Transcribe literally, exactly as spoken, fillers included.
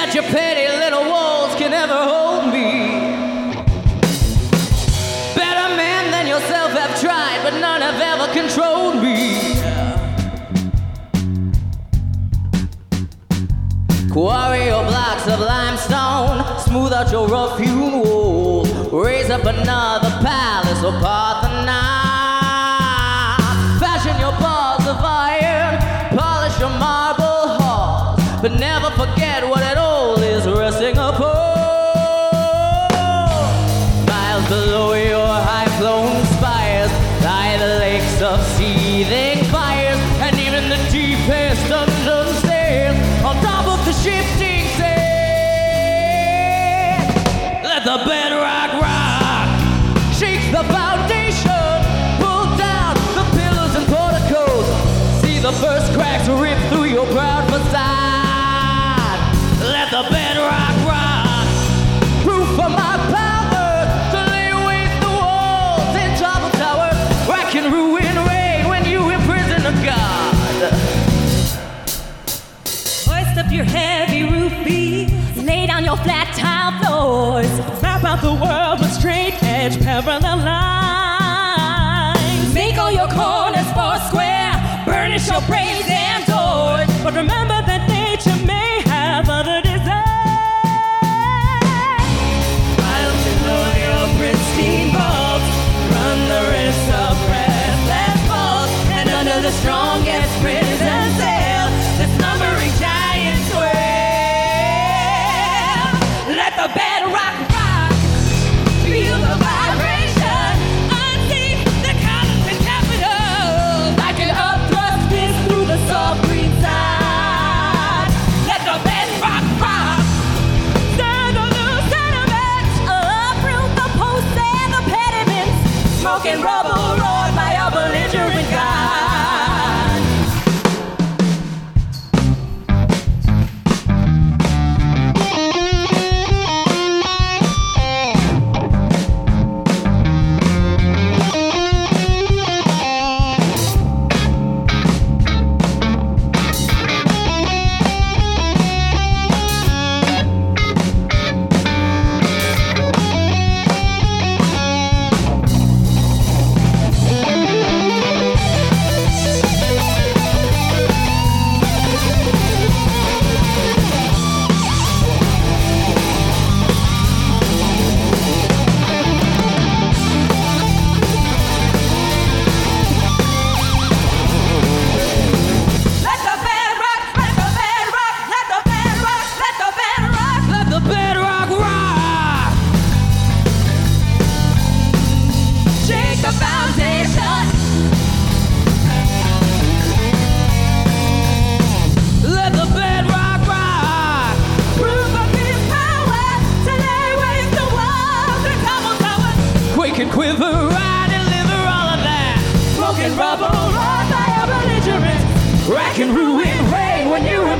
that your petty little walls can ever hold me. Better men than yourself have tried, but none have ever controlled me. Quarry your blocks of limestone, smooth out your rough-hewn walls, raise up another palace or Parthenon. Fashion your bars of iron, polish your marble halls, but never forget what it all is resting upon. Miles below your high-flown spires lie the lakes of seething fires, and even the deepest dungeon stairs on top of the shifting sand. Let the bedrock rock, shake the foundation, pull down the pillars and porticos, see the first cracks rip through your proud facade. Let the bedrock rock, proof of my power to lay waste the walls and topple towers, rack and ruin rain when you imprison a god. Hoist up your heavy roof beams, lay down your flat tile floors, map out the world with straight edge parallel lines. Make all your corners four square, burnish your brains and doors, but remember that nature may have other designs. Miles below your pristine vaults, run the risk of breathless faults, and under the strongest prison sail, the slumbering giants wail. Let the bedrock rock, feel the vibration, unseat the columns and capitals, like an upthrust fist through the soft green side. Let the bedrock rock, stand on the sediments, uproot the posts and the pediments, smoke and rubble roared by a belligerent god. Quiver, I deliver all of that. Smoke and rubble, roared by a belligerent, rack and ruin rain when you